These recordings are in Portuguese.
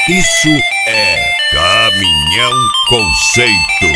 Isso é Caminhão Conceito.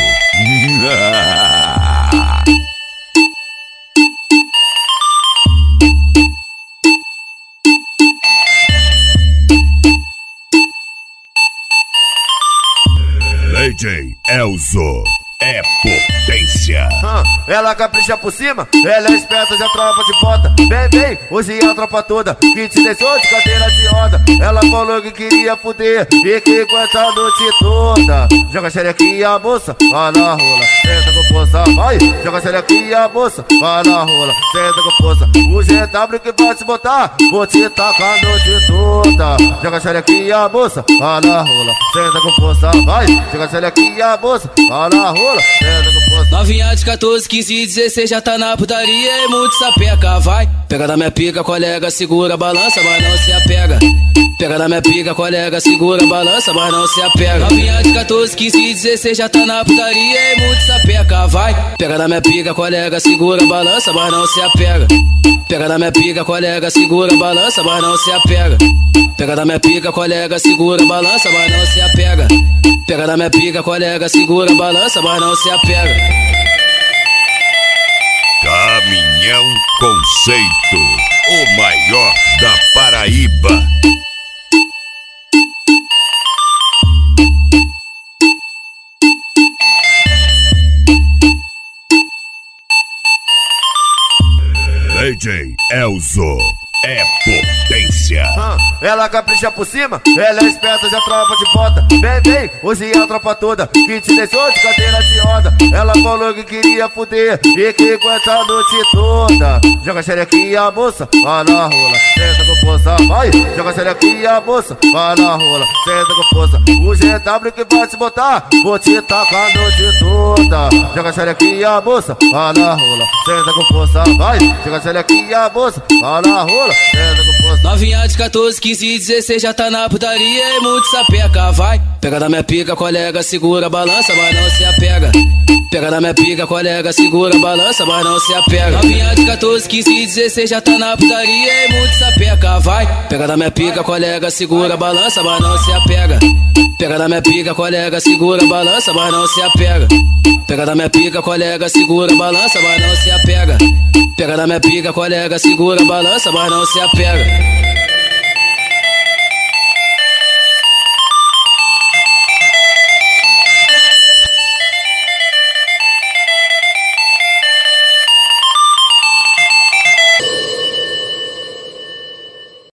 DJ Elzo é potência. Ela capricha por cima, ela é esperta, já tropa de bota. Vem, hoje é a tropa toda que te deixou de cadeira de roda. Ela falou que queria fuder e que aguenta a noite toda. Joga a xerequinha, moça, vai na rola, senta com força, vai. Joga a xerequinha, moça, vai na rola, senta com força. O GW que vai te botar, vou te tacar a noite toda. Joga a xerequinha, moça, vai na rola, senta com força, vai. Joga a xerequinha, moça, vai na rola. Novinha de 14, 15, 16 já tá na putaria e muito sapeca, vai. Pega da minha pica, colega, segura, balança, mas não se apega. Pega da minha pica, colega, segura, balança, mas não se apega. Novinha de 14, 15, 16 já tá na putaria e muito sapeca, vai. Pega da minha pica, colega, segura, balança, mas não se apega. Pega da minha pica, colega, segura, balança, mas não se apega. Pega da minha pica, colega, segura, balança, mas não se apega. Pega da minha pica, colega, segura, balança, mas não se apega. Caminhão Conceito, o maior da Paraíba. DJ Elzo é potência. Ela capricha por cima, ela é esperta, já tropa de bota. Vem, hoje é a tropa toda que te deixou de cadeira de roda. Ela falou que queria fuder e que aguenta a noite toda. Joga a xerequinha, moça, vai na rola, senta com força, vai. Joga a xerequinha, moça, vai na rola, senta com força. O GW que vai te botar, vou te tacar a noite toda. Joga a xerequinha, moça, vai na rola, senta com força, vai. Joga a xerequinha, moça, vai na rola. Novinha de 14, 15, 16 já tá na putaria e muito sapeca, vai. Pega da minha pica, colega, segura, balança, mas não se apega. Pega da minha pica, colega, segura, balança, mas não se apega. Novinha de 14, 15, 16 já tá na putaria e muito sapeca, vai. Pega da minha pica, colega, segura, balança, mas não se apega. Pega da minha pica, colega, segura, balança, mas não se apega. Pega da minha pica, colega, segura, balança, mas não se apega. Pega da minha pica, colega, segura, balança, mas não se apega.